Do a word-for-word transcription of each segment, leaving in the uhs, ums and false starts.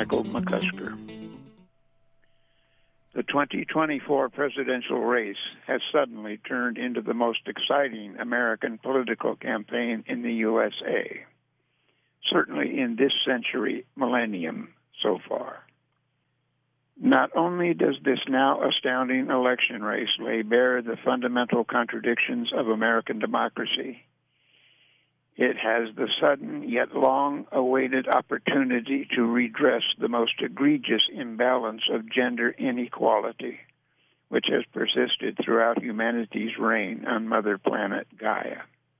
Michael McCusker. The twenty twenty-four presidential race has suddenly turned into the most exciting American political campaign in the U S A, certainly in this century millennium so far. Not only does this now astounding election race lay bare the fundamental contradictions of American democracy, it has the sudden yet long-awaited opportunity to redress the most egregious imbalance of gender inequality, which has persisted throughout humanity's reign on Mother Planet Gaia.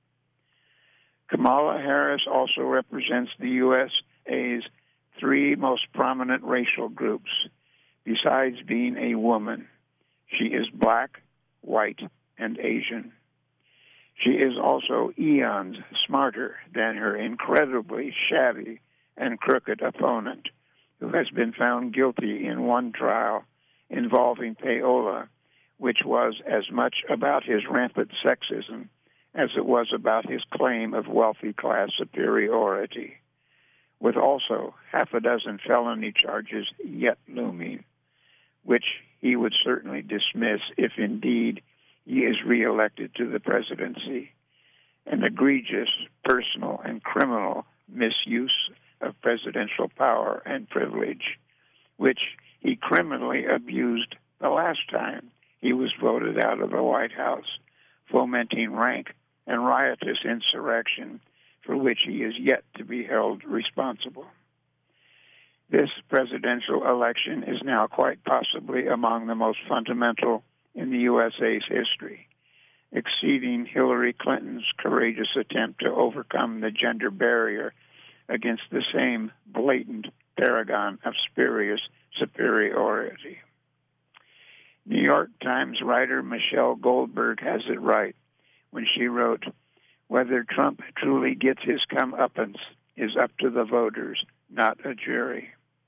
Kamala Harris also represents the U S A's three most prominent racial groups. Besides being a woman, she is black, white, and Asian. She is also eons smarter than her incredibly shabby and crooked opponent, who has been found guilty in one trial involving Payola, which was as much about his rampant sexism as it was about his claim of wealthy class superiority, with also half a dozen felony charges yet looming, which he would certainly dismiss if indeed he is reelected to the presidency, an egregious personal and criminal misuse of presidential power and privilege, which he criminally abused the last time he was voted out of the White House, fomenting rank and riotous insurrection for which he is yet to be held responsible. This presidential election is now quite possibly among the most fundamental in the U S A's history, exceeding Hillary Clinton's courageous attempt to overcome the gender barrier against the same blatant paragon of spurious superiority. New York Times writer Michelle Goldberg has it right when she wrote, "Whether Trump truly gets his comeuppance is up to the voters, not a jury."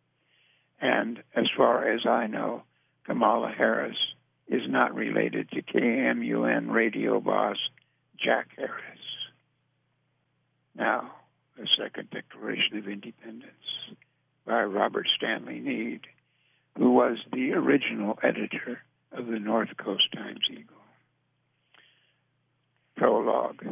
And as far as I know, Kamala Harris is not related to K M U N radio boss Jack Harris. Now, the Second Declaration of Independence by Robert Stanley Meade, who was the original editor of the North Coast Times-Eagle. Prologue.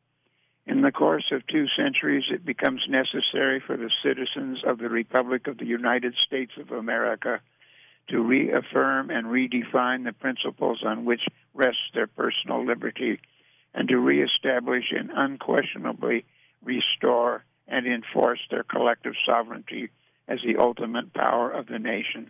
In the course of two centuries, it becomes necessary for the citizens of the Republic of the United States of America to reaffirm and redefine the principles on which rests their personal liberty, and to reestablish and unquestionably restore and enforce their collective sovereignty as the ultimate power of the nation.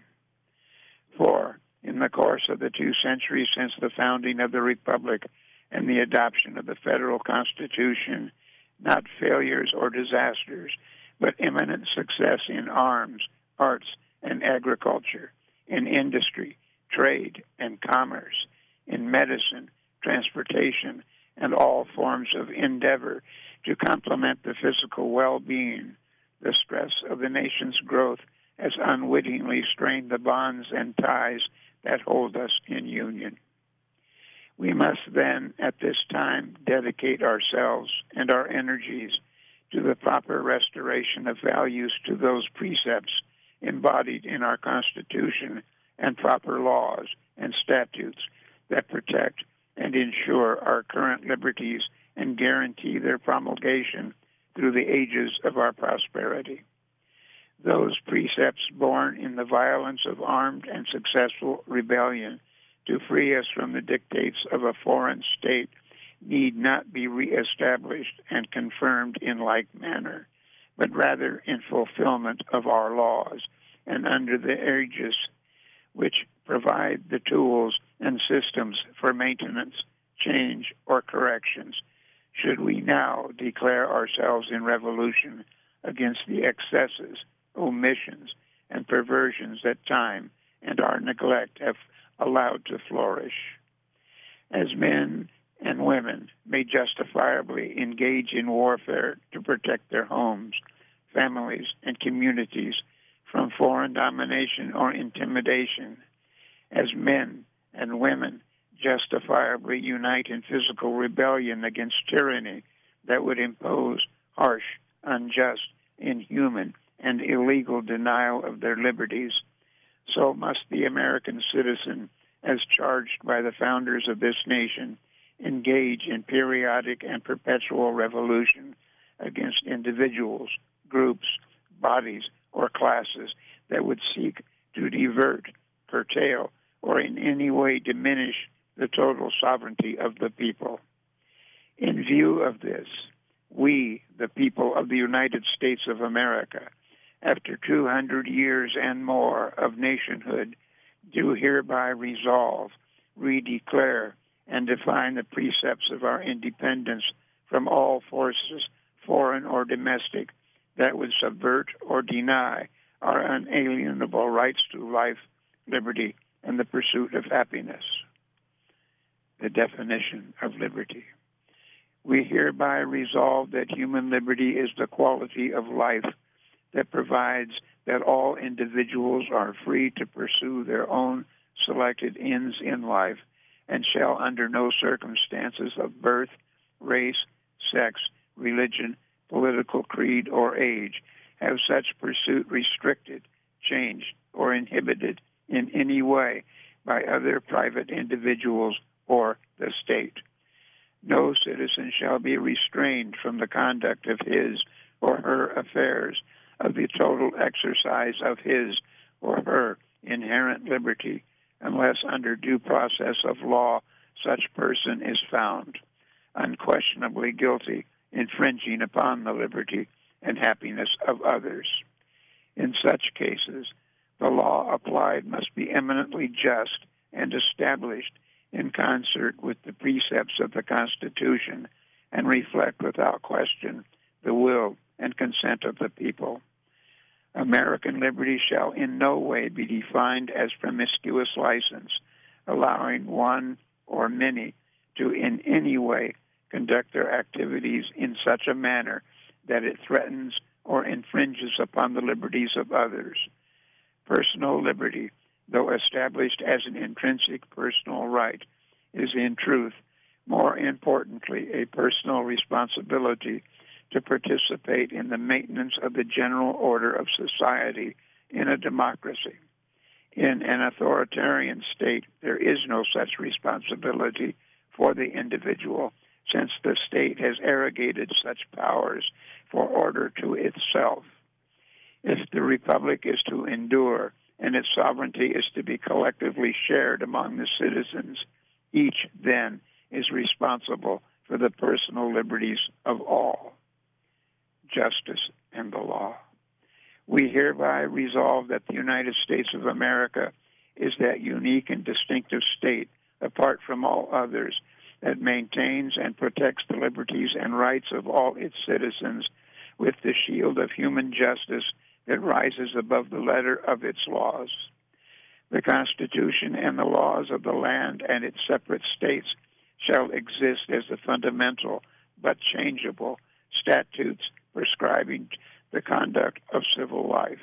For, in the course of the two centuries since the founding of the Republic and the adoption of the federal Constitution, not failures or disasters, but eminent success in arms, arts, and agriculture, in industry, trade, and commerce, in medicine, transportation, and all forms of endeavor to complement the physical well-being, the stress of the nation's growth has unwittingly strained the bonds and ties that hold us in union. We must then, at this time, dedicate ourselves and our energies to the proper restoration of values to those precepts embodied in our Constitution and proper laws and statutes that protect and ensure our current liberties and guarantee their promulgation through the ages of our prosperity. Those precepts born in the violence of armed and successful rebellion to free us from the dictates of a foreign state need not be reestablished and confirmed in like manner, but rather in fulfillment of our laws and under the aegis which provide the tools and systems for maintenance, change, or corrections, should we now declare ourselves in revolution against the excesses, omissions, and perversions that time and our neglect have allowed to flourish. As men and women may justifiably engage in warfare to protect their homes, families, and communities from foreign domination or intimidation, as men and women justifiably unite in physical rebellion against tyranny that would impose harsh, unjust, inhuman, and illegal denial of their liberties, so must the American citizen, as charged by the founders of this nation, engage in periodic and perpetual revolution against individuals, groups, bodies, or classes that would seek to divert, curtail, or in any way diminish the total sovereignty of the people. In view of this, we, the people of the United States of America, after two hundred years and more of nationhood, do hereby resolve, redeclare, and define the precepts of our independence from all forces, foreign or domestic, that would subvert or deny our unalienable rights to life, liberty, and the pursuit of happiness. The definition of liberty. We hereby resolve that human liberty is the quality of life that provides that all individuals are free to pursue their own selected ends in life and shall under no circumstances of birth, race, sex, religion, political creed, or age have such pursuit restricted, changed, or inhibited in any way by other private individuals or the state. No citizen shall be restrained from the conduct of his or her affairs, of the total exercise of his or her inherent liberty, unless under due process of law such person is found unquestionably guilty, infringing upon the liberty and happiness of others. In such cases, the law applied must be eminently just and established in concert with the precepts of the Constitution and reflect without question the will and consent of the people. American liberty shall in no way be defined as promiscuous license, allowing one or many to in any way conduct their activities in such a manner that it threatens or infringes upon the liberties of others. Personal liberty, though established as an intrinsic personal right, is in truth, more importantly, a personal responsibility to participate in the maintenance of the general order of society in a democracy. In an authoritarian state, there is no such responsibility for the individual, since the state has arrogated such powers for order to itself. If the republic is to endure and its sovereignty is to be collectively shared among the citizens, each then is responsible for the personal liberties of all. Justice and the law. We hereby resolve that the United States of America is that unique and distinctive state, apart from all others, that maintains and protects the liberties and rights of all its citizens with the shield of human justice that rises above the letter of its laws. The Constitution and the laws of the land and its separate states shall exist as the fundamental but changeable statutes prescribing the conduct of civil life.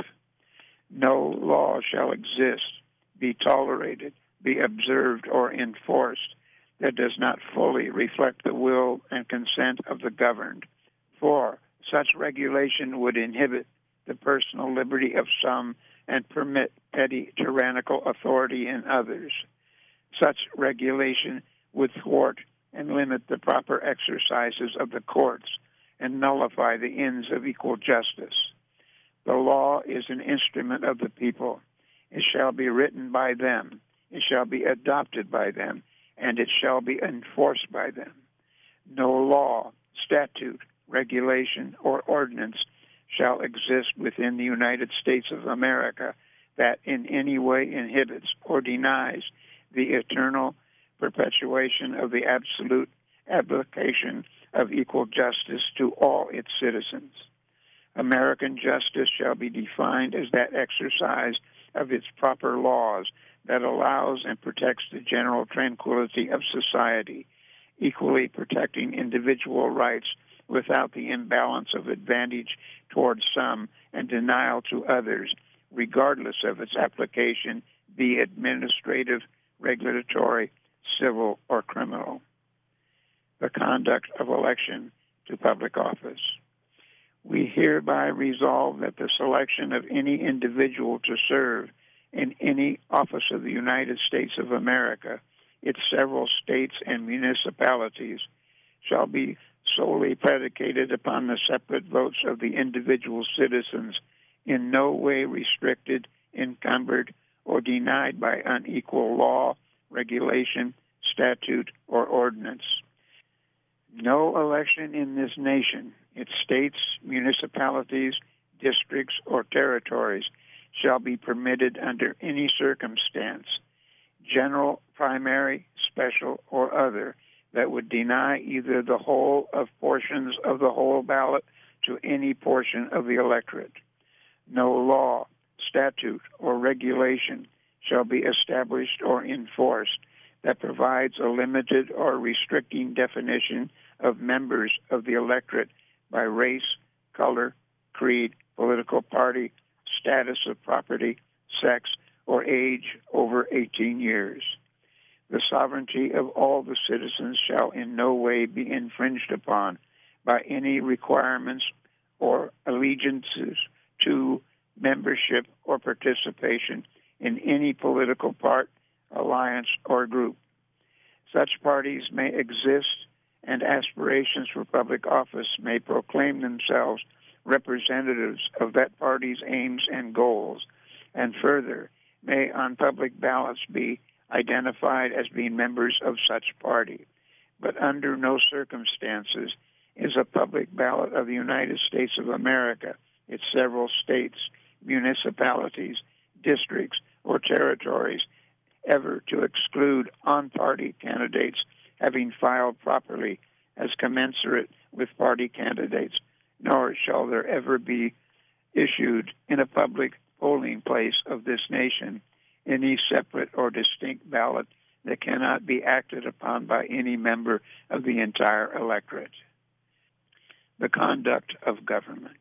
No law shall exist, be tolerated, be observed, or enforced that does not fully reflect the will and consent of the governed, for such regulation would inhibit the personal liberty of some and permit petty tyrannical authority in others. Such regulation would thwart and limit the proper exercises of the courts and nullify the ends of equal justice. The law is an instrument of the people. It shall be written by them. It shall be adopted by them, and it shall be enforced by them. No law, statute, regulation, or ordinance shall exist within the United States of America that in any way inhibits or denies the eternal perpetuation of the absolute application of equal justice to all its citizens. American justice shall be defined as that exercise of its proper laws that allows and protects the general tranquility of society, equally protecting individual rights without the imbalance of advantage towards some and denial to others, regardless of its application, be administrative, regulatory, civil, or criminal. The conduct of election to public office. We hereby resolve that the selection of any individual to serve in any office of the United States of America, its several states and municipalities, shall be solely predicated upon the separate votes of the individual citizens, in no way restricted, encumbered, or denied by unequal law, regulation, statute, or ordinance. No election in this nation, its states, municipalities, districts, or territories, shall be permitted under any circumstance, general, primary, special, or other, that would deny either the whole of portions of the whole ballot to any portion of the electorate. No law, statute, or regulation shall be established or enforced that provides a limited or restricting definition of members of the electorate by race, color, creed, political party, status of property, sex, or age over eighteen years. The sovereignty of all the citizens shall in no way be infringed upon by any requirements or allegiances to membership or participation in any political part, alliance, or group. Such parties may exist, and aspirations for public office may proclaim themselves representatives of that party's aims and goals, and further, may on public ballots be identified as being members of such party. But under no circumstances is a public ballot of the United States of America, its several states, municipalities, districts, or territories ever to exclude on-party candidates having filed properly as commensurate with party candidates, nor shall there ever be issued in a public polling place of this nation any separate or distinct ballot that cannot be acted upon by any member of the entire electorate. The conduct of government.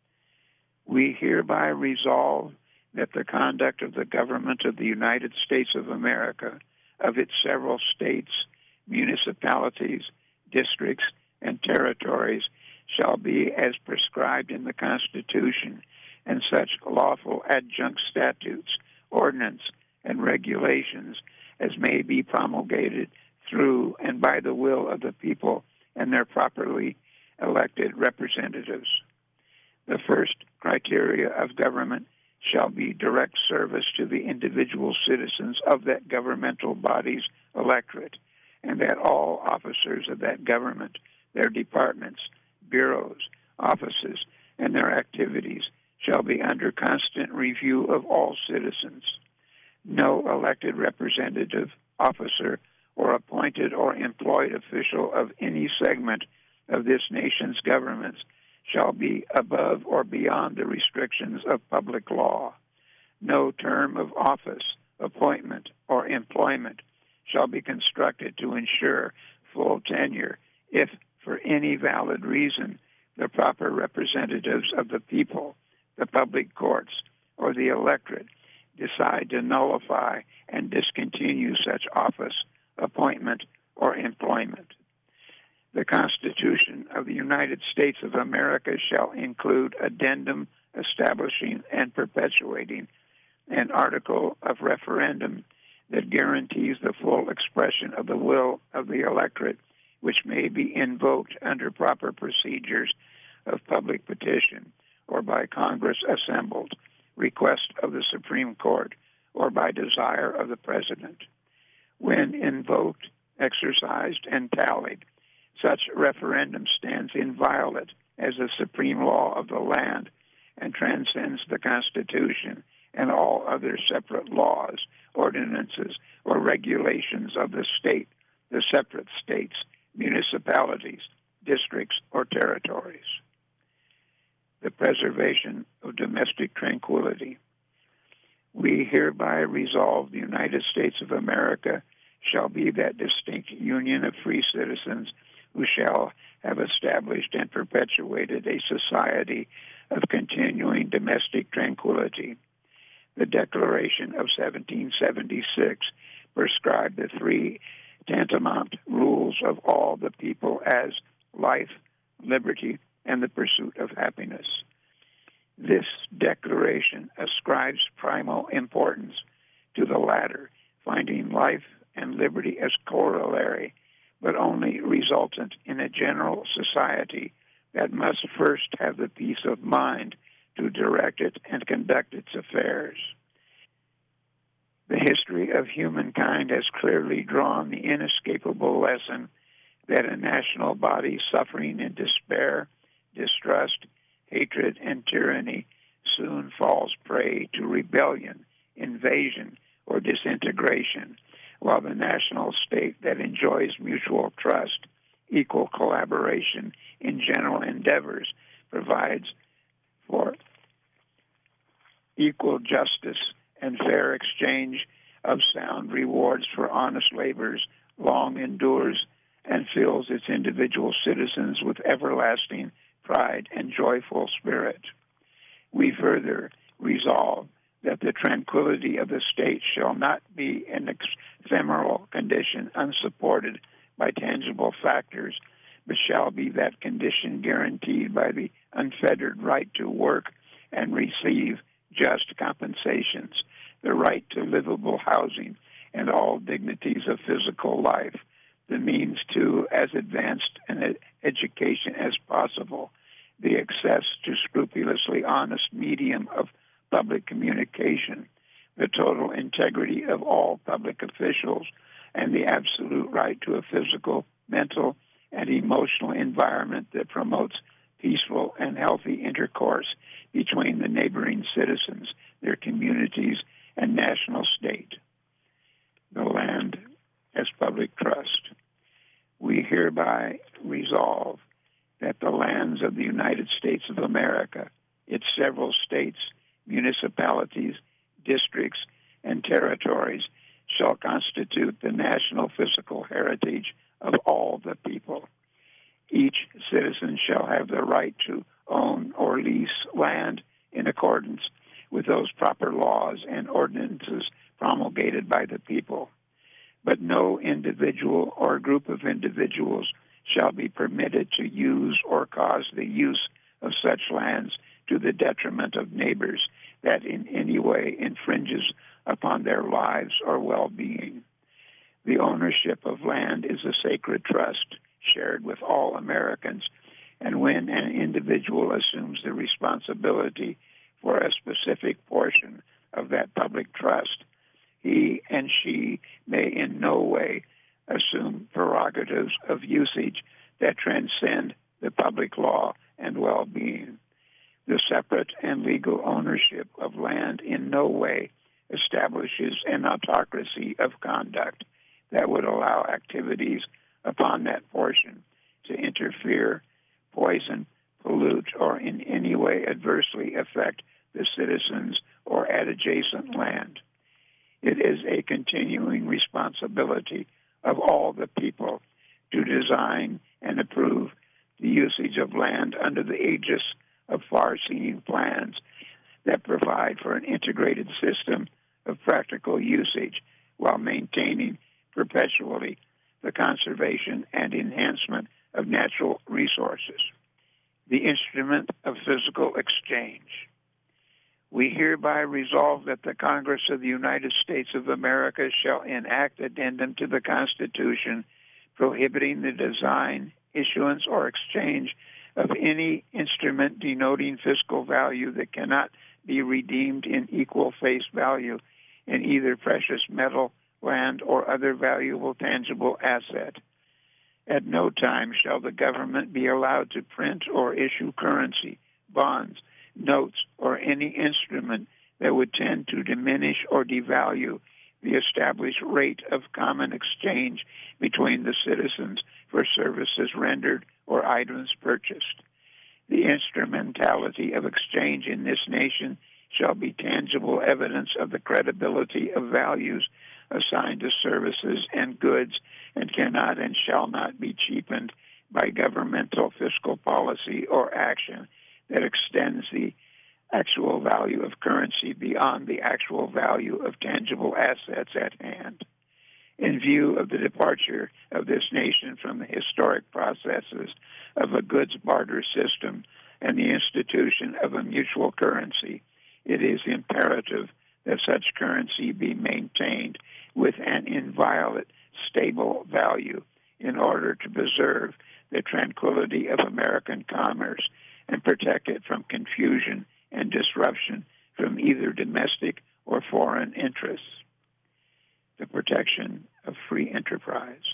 We hereby resolve that the conduct of the government of the United States of America, of its several states, municipalities, districts, and territories shall be as prescribed in the Constitution, and such lawful adjunct statutes, ordinance, and regulations as may be promulgated through and by the will of the people and their properly elected representatives. The first criteria of government shall be direct service to the individual citizens of that governmental body's electorate, and that all officers of that government, their departments, bureaus, offices, and their activities shall be under constant review of all citizens. No elected representative, officer, or appointed or employed official of any segment of this nation's governments shall be above or beyond the restrictions of public law. No term of office, appointment, or employment shall be constructed to ensure full tenure if, for any valid reason, the proper representatives of the people, the public courts, or the electorate decide to nullify and discontinue such office, appointment, or employment. The Constitution of the United States of America shall include addendum establishing and perpetuating an article of referendum that guarantees the full expression of the will of the electorate, which may be invoked under proper procedures of public petition or by Congress assembled, request of the Supreme Court, or by desire of the President. When invoked, exercised, and tallied, such referendum stands inviolate as the supreme law of the land and transcends the Constitution and all other separate laws, ordinances, or regulations of the state, the separate states, municipalities, districts, or territories. The preservation of domestic tranquility. We hereby resolve the United States of America shall be that distinct union of free citizens who shall have established and perpetuated a society of continuing domestic tranquility. The Declaration of seventeen seventy-six prescribed the three tantamount rules of all the people as life, liberty, and the pursuit of happiness. This declaration ascribes primal importance to the latter, finding life and liberty as corollary, but only resultant in a general society that must first have the peace of mind to direct it and conduct its affairs. The history of humankind has clearly drawn the inescapable lesson that a national body suffering in despair, distrust, hatred, and tyranny soon falls prey to rebellion, invasion, or disintegration, while the national state that enjoys mutual trust, equal collaboration in general endeavors, provides for equal justice and fair exchange of sound rewards for honest labors, long endures, and fills its individual citizens with everlasting pride and joyful spirit. We further resolve that the tranquility of the state shall not be an ephemeral condition unsupported by tangible factors, but shall be that condition guaranteed by the unfettered right to work and receive just compensations, the right to livable housing, and all dignities of physical life, the means to as advanced an education as possible, the access to scrupulously honest medium of public communication, the total integrity of all public officials, and the absolute right to a physical, mental, and emotional environment that promotes peaceful and healthy intercourse between the neighboring citizens, their communities, and national state. The land as public trust. We hereby resolve that the lands of the United States of America, its several states, municipalities, districts, and territories shall constitute the national physical heritage of all the people. Each citizen shall have the right to own or lease land in accordance with those proper laws and ordinances promulgated by the people. But no individual or group of individuals shall be permitted to use or cause the use of such lands to the detriment of neighbors that in any way infringes upon their lives or well-being. The ownership of land is a sacred trust shared with all Americans, and when an individual assumes the responsibility for a specific portion of that public trust, he and she may in no way assume prerogatives of usage that transcend the public law and well-being. The separate and legal ownership of land in no way establishes an autocracy of conduct that would allow activities upon that portion to interfere, poison, pollute, or in any way adversely affect the citizens or adjacent land. It is a continuing responsibility of all the people to design and approve the usage of land under the aegis of far-seeing plans that provide for an integrated system of practical usage while maintaining perpetually the conservation and enhancement of natural resources. The instrument of physical exchange. We hereby resolve that the Congress of the United States of America shall enact addendum to the Constitution prohibiting the design, issuance, or exchange of any instrument denoting fiscal value that cannot be redeemed in equal face value in either precious metal, land, or other valuable tangible asset. At no time shall the government be allowed to print or issue currency, bonds, notes, or any instrument that would tend to diminish or devalue the established rate of common exchange between the citizens for services rendered or items purchased. The instrumentality of exchange in this nation shall be tangible evidence of the credibility of values assigned to services and goods and cannot and shall not be cheapened by governmental fiscal policy or action that extends the actual value of currency beyond the actual value of tangible assets at hand. in view of the departure of this nation from the historic processes of a goods barter system and the institution of a mutual currency, it is imperative that such currency be maintained with an inviolate, stable value in order to preserve the tranquility of American commerce and protect it from confusion and disruption from either domestic or foreign interests. The protection of free enterprise.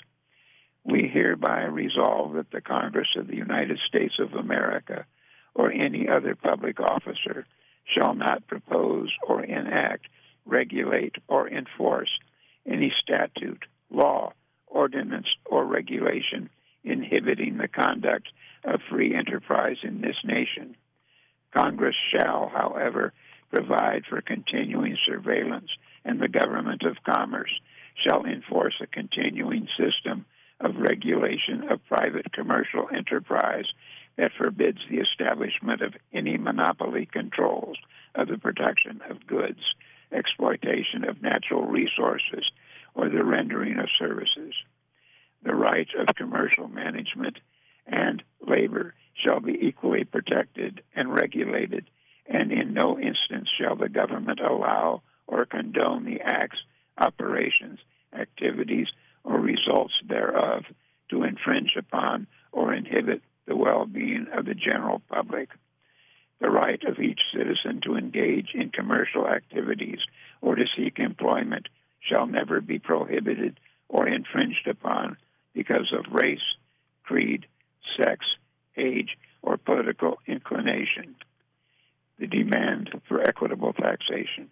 We hereby resolve that the Congress of the United States of America or any other public officer shall not propose or enact, regulate, or enforce any statute, law, ordinance, or regulation inhibiting the conduct of free enterprise in this nation. Congress shall, however, provide for continuing surveillance, and the government of commerce shall enforce a continuing system of regulation of private commercial enterprise that forbids the establishment of any monopoly controls of the production of goods, exploitation of natural resources, or the rendering of services. The right of commercial management and labor shall be equally protected and regulated, and in no instance shall the government allow or condone the acts, operations, activities, or results thereof to infringe upon or inhibit the well-being of the general public. The right of each citizen to engage in commercial activities or to seek employment shall never be prohibited or infringed upon because of race, creed, sex, age, or political inclination. The demand for equitable taxation.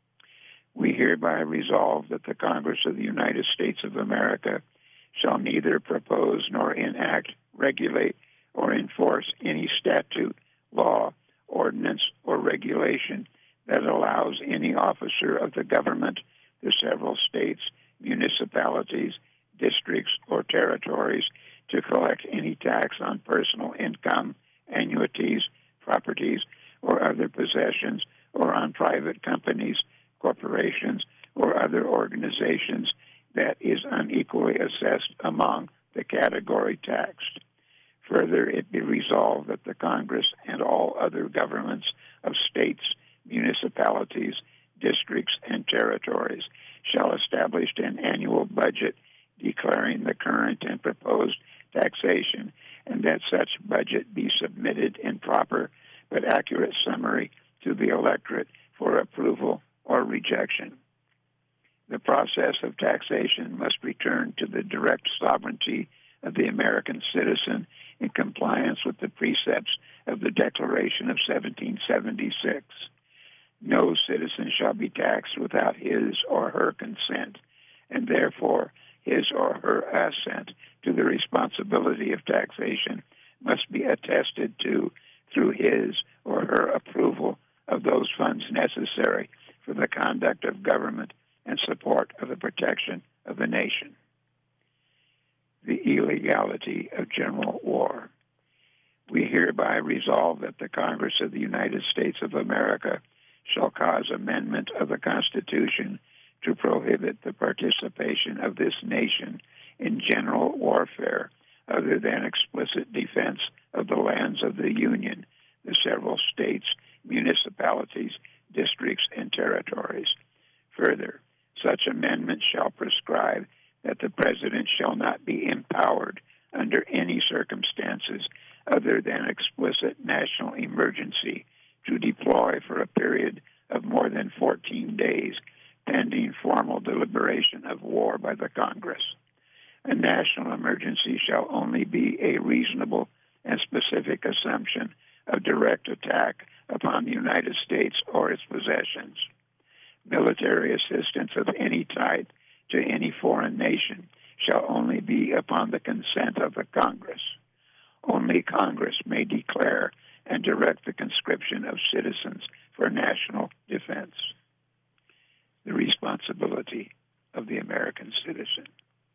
We hereby resolve that the Congress of the United States of America shall neither propose nor enact, regulate, or enforce any statute, law, ordinance, or regulation that allows any officer of the government, the several states, municipalities, districts, or territories to collect any tax on personal income, annuities, properties, or other possessions, or on private companies, corporations, or other organizations that is unequally assessed among the category taxed. Further, it be resolved that the Congress and all other governments of states, municipalities, districts, and territories shall establish an annual budget declaring the current and proposed taxation, and that such budget be submitted in proper but accurate summary to the electorate for approval or rejection. The process of taxation must return to the direct sovereignty of the American citizen in compliance with the precepts of the Declaration of seventeen seventy-six. No citizen shall be taxed without his or her consent, and therefore his or her assent to the responsibility of taxation must be attested to through his or her approval of those funds necessary for the conduct of government and support of the protection of the nation. The illegality of general war. We hereby resolve that the Congress of the United States of America shall cause amendment of the Constitution to prohibit the participation of this nation in general warfare other than explicit defense of the lands of the Union, the several states, municipalities, districts, and territories. Further, such amendment shall prescribe that the President shall not be empowered under any circumstances other than explicit national emergency to deploy for a period of more than fourteen days pending formal deliberation of war by the Congress. A national emergency shall only be a reasonable and specific assumption of direct attack upon the United States or its possessions. Military assistance of any type to any foreign nation shall only be upon the consent of the Congress. Only Congress may declare and direct the conscription of citizens for national defense. The responsibility of the American citizen.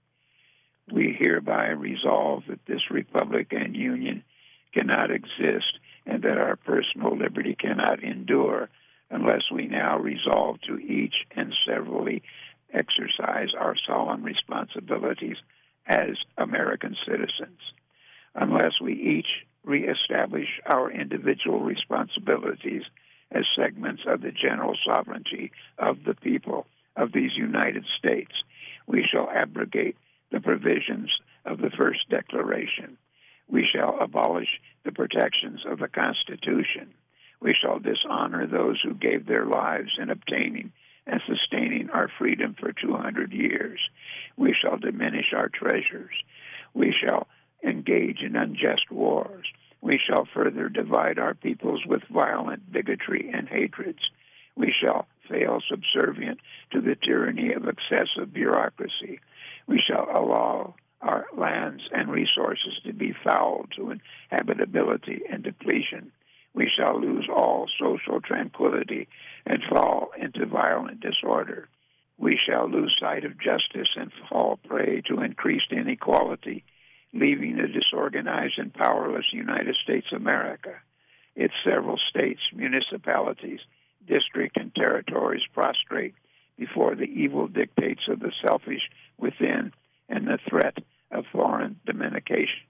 We hereby resolve that this republic and union cannot exist and that our personal liberty cannot endure unless we now resolve to each and severally exercise our solemn responsibilities as American citizens. Unless we each reestablish our individual responsibilities as segments of the general sovereignty of the people of these United States, we shall abrogate the provisions of the First Declaration. We shall abolish the protections of the Constitution. We shall dishonor those who gave their lives in obtaining and sustaining our freedom for two hundred years. We shall diminish our treasures. We shall engage in unjust wars. We shall further divide our peoples with violent bigotry and hatreds. We shall fail subservient to the tyranny of excessive bureaucracy. We shall allow our lands and resources to be fouled to inhabitability and depletion. We shall lose all social tranquility and fall into violent disorder. We shall lose sight of justice and fall prey to increased inequality, leaving a disorganized and powerless United States of America, its several states, municipalities, districts, and territories prostrate before the evil dictates of the selfish within and the threat of foreign dominication.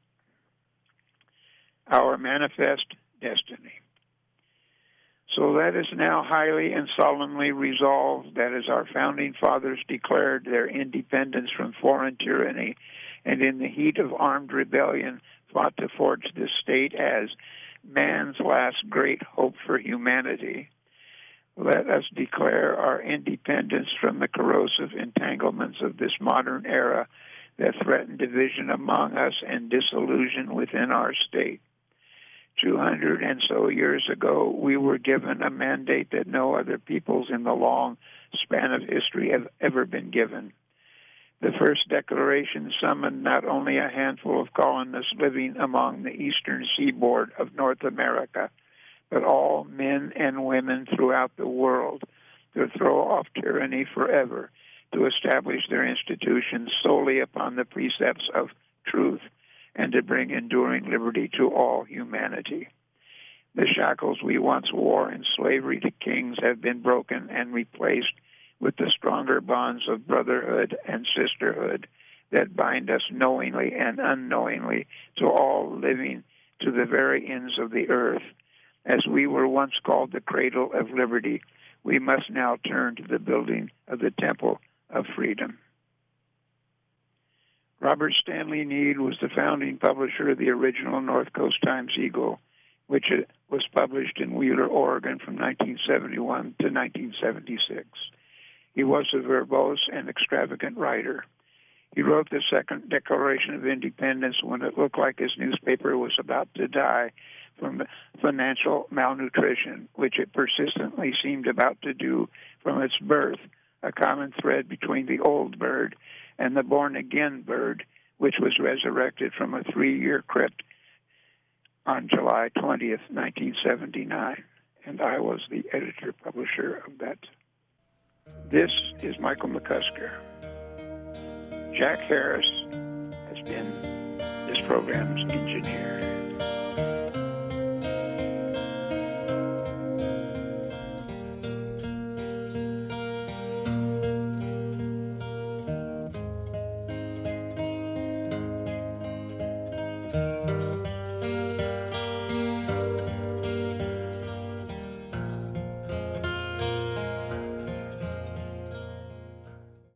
Our manifest destiny. So that is now highly and solemnly resolved that as our founding fathers declared their independence from foreign tyranny and in the heat of armed rebellion fought to forge this state as man's last great hope for humanity, let us declare our independence from the corrosive entanglements of this modern era that threaten division among us and disillusion within our state. Two hundred and so years ago, we were given a mandate that no other peoples in the long span of history have ever been given. The first declaration summoned not only a handful of colonists living among the eastern seaboard of North America, but all men and women throughout the world to throw off tyranny forever, to establish their institutions solely upon the precepts of truth, and to bring enduring liberty to all humanity. The shackles we once wore in slavery to kings have been broken and replaced with the stronger bonds of brotherhood and sisterhood that bind us knowingly and unknowingly to all living to the very ends of the earth. As we were once called the cradle of liberty, we must now turn to the building of the temple of freedom. Robert Stanley Meade was the founding publisher of the original North Coast Times-Eagle, which was published in Wheeler, Oregon from nineteen seventy-one to nineteen seventy-six. He was a verbose and extravagant writer. He wrote the Second Declaration of Independence when it looked like his newspaper was about to die from financial malnutrition, which it persistently seemed about to do from its birth, a common thread between the old bird and the born-again bird, which was resurrected from a three-year crypt on July twentieth, nineteen seventy-nine. And I was the editor-publisher of that. This is Michael McCusker. Jack Harris has been this program's engineer.